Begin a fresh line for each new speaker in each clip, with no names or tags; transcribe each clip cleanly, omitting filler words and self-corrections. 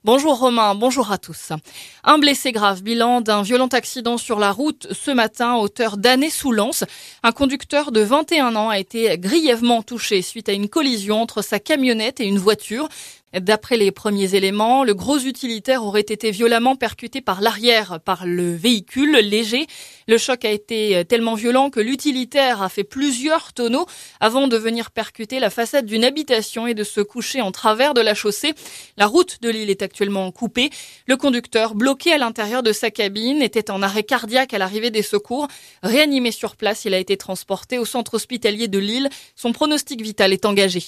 Bonjour Romain, bonjour à tous. Un blessé grave, bilan d'un violent accident sur la route ce matin à hauteur d'Annay-sous-Lens. Un conducteur de 21 ans a été grièvement touché suite à une collision entre sa camionnette et une voiture. D'après les premiers éléments, le gros utilitaire aurait été violemment percuté par l'arrière par le véhicule léger. Le choc a été tellement violent que l'utilitaire a fait plusieurs tonneaux avant de venir percuter la façade d'une habitation et de se coucher en travers de la chaussée. La route de Lille est actuellement coupée. Le conducteur, bloqué à l'intérieur de sa cabine, était en arrêt cardiaque à l'arrivée des secours. Réanimé sur place, il a été transporté au centre hospitalier de Lille. Son pronostic vital est engagé.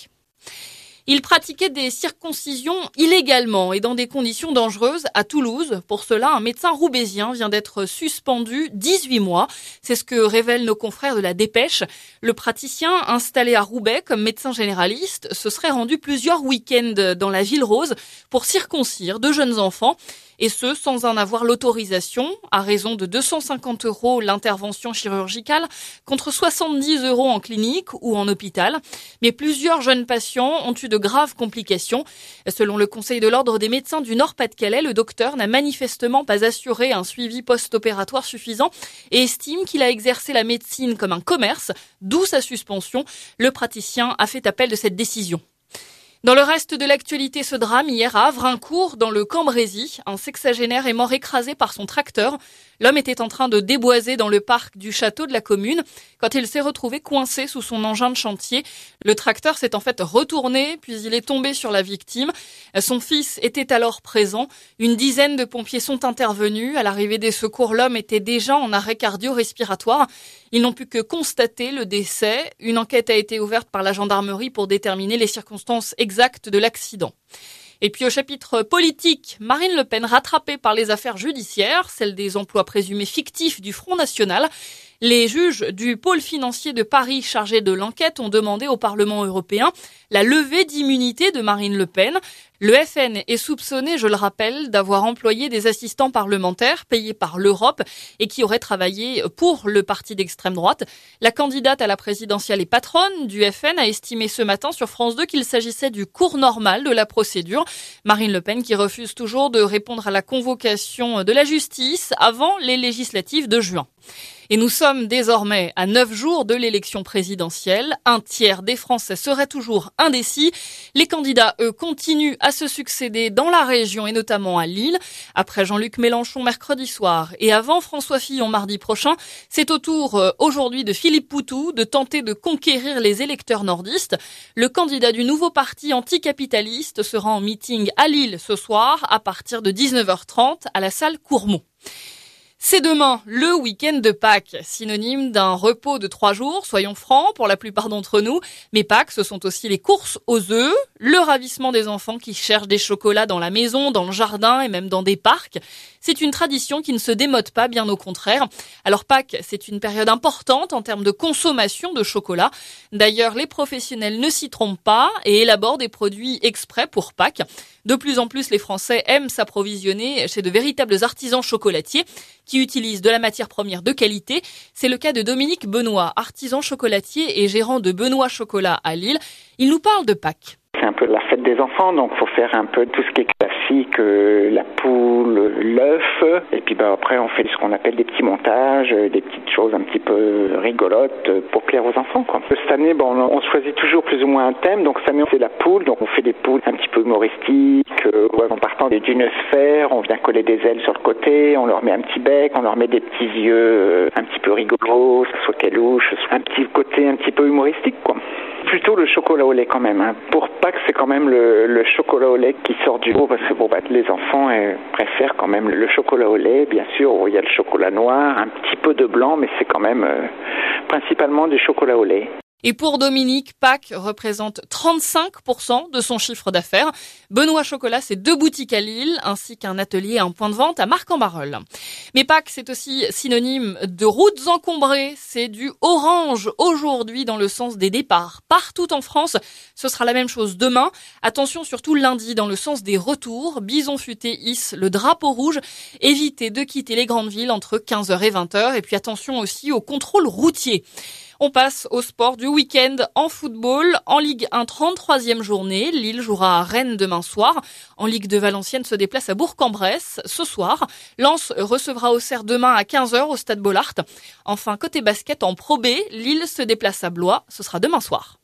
Il pratiquait des circoncisions illégalement et dans des conditions dangereuses à Toulouse. Pour cela, un médecin roubaisien vient d'être suspendu 18 mois. C'est ce que révèlent nos confrères de la Dépêche. Le praticien, installé à Roubaix comme médecin généraliste, se serait rendu plusieurs week-ends dans la ville rose pour circoncire de jeunes enfants. Et ce, sans en avoir l'autorisation, à raison de 250 € l'intervention chirurgicale, contre 70 € en clinique ou en hôpital. Mais plusieurs jeunes patients ont eu de graves complications. Selon le Conseil de l'Ordre des médecins du Nord-Pas-de-Calais, le docteur n'a manifestement pas assuré un suivi post-opératoire suffisant et estime qu'il a exercé la médecine comme un commerce, d'où sa suspension. Le praticien a fait appel de cette décision. Dans le reste de l'actualité, ce drame hier à Havrincourt, dans le Cambrésis. Un sexagénaire est mort écrasé par son tracteur. L'homme était en train de déboiser dans le parc du château de la commune quand il s'est retrouvé coincé sous son engin de chantier. Le tracteur s'est en fait retourné, puis il est tombé sur la victime. Son fils était alors présent. Une dizaine de pompiers sont intervenus. À l'arrivée des secours, l'homme était déjà en arrêt cardio-respiratoire. Ils n'ont pu que constater le décès. Une enquête a été ouverte par la gendarmerie pour déterminer les circonstances exactes de l'accident. Et puis au chapitre politique, Marine Le Pen rattrapée par les affaires judiciaires, celle des emplois présumés fictifs du Front National. Les juges du pôle financier de Paris chargés de l'enquête ont demandé au Parlement européen la levée d'immunité de Marine Le Pen. Le FN est soupçonné, je le rappelle, d'avoir employé des assistants parlementaires payés par l'Europe et qui auraient travaillé pour le parti d'extrême droite. La candidate à la présidentielle et patronne du FN a estimé ce matin sur France 2 qu'il s'agissait du cours normal de la procédure. Marine Le Pen qui refuse toujours de répondre à la convocation de la justice avant les législatives de juin. Et nous sommes désormais à 9 jours de l'élection présidentielle. Un tiers des Français seraient toujours indécis. Les candidats, eux, continuent à se succéder dans la région et notamment à Lille. Après Jean-Luc Mélenchon mercredi soir et avant François Fillon mardi prochain, c'est au tour aujourd'hui de Philippe Poutou de tenter de conquérir les électeurs nordistes. Le candidat du nouveau parti anticapitaliste sera en meeting à Lille ce soir à partir de 19h30 à la salle Courmont. C'est demain, le week-end de Pâques, synonyme d'un repos de 3 jours, soyons francs, pour la plupart d'entre nous. Mais Pâques, ce sont aussi les courses aux œufs, le ravissement des enfants qui cherchent des chocolats dans la maison, dans le jardin et même dans des parcs. C'est une tradition qui ne se démode pas, bien au contraire. Alors Pâques, c'est une période importante en termes de consommation de chocolat. D'ailleurs, les professionnels ne s'y trompent pas et élaborent des produits exprès pour Pâques. De plus en plus, les Français aiment s'approvisionner chez de véritables artisans chocolatiers qui utilisent de la matière première de qualité. C'est le cas de Dominique Benoît, artisan chocolatier et gérant de Benoît Chocolat à Lille. Il nous parle de Pâques.
C'est un peu la fête des enfants, donc faut faire un peu tout ce qui est classique, la poule, l'œuf, et puis après on fait ce qu'on appelle des petits montages, des petites choses un petit peu rigolotes pour plaire aux enfants, quoi. Cette année, on choisit toujours plus ou moins un thème, donc cette année c'est la poule, donc on fait des poules un petit peu humoristiques, en partant d'une sphère, on vient coller des ailes sur le côté, on leur met un petit bec, on leur met des petits yeux un petit peu rigolos, soit qu'elles louchent, un petit côté un petit peu humoristique, quoi. Plutôt le chocolat au lait quand même. Pour Pâques, c'est quand même le chocolat au lait qui sort du lot parce que les enfants préfèrent quand même le chocolat au lait. Bien sûr, il y a le chocolat noir, un petit peu de blanc, mais c'est quand même principalement du chocolat au lait.
Et pour Dominique, Pâques représente 35% de son chiffre d'affaires. Benoît Chocolat, c'est 2 boutiques à Lille, ainsi qu'un atelier et un point de vente à Marc-en-Barœul. Mais Pâques, c'est aussi synonyme de routes encombrées. C'est du orange aujourd'hui dans le sens des départs. Partout en France, ce sera la même chose demain. Attention surtout lundi dans le sens des retours. Bison futé hisse le drapeau rouge. Évitez de quitter les grandes villes entre 15h et 20h. Et puis attention aussi au contrôle routier. On passe au sport du week-end en football. En Ligue 1, 33e journée. Lille jouera à Rennes demain soir. En Ligue 2, Valenciennes se déplace à Bourg-en-Bresse ce soir. Lens recevra Auxerre demain à 15h au stade Bollaert. Enfin, côté basket en Pro B, Lille se déplace à Blois. Ce sera demain soir.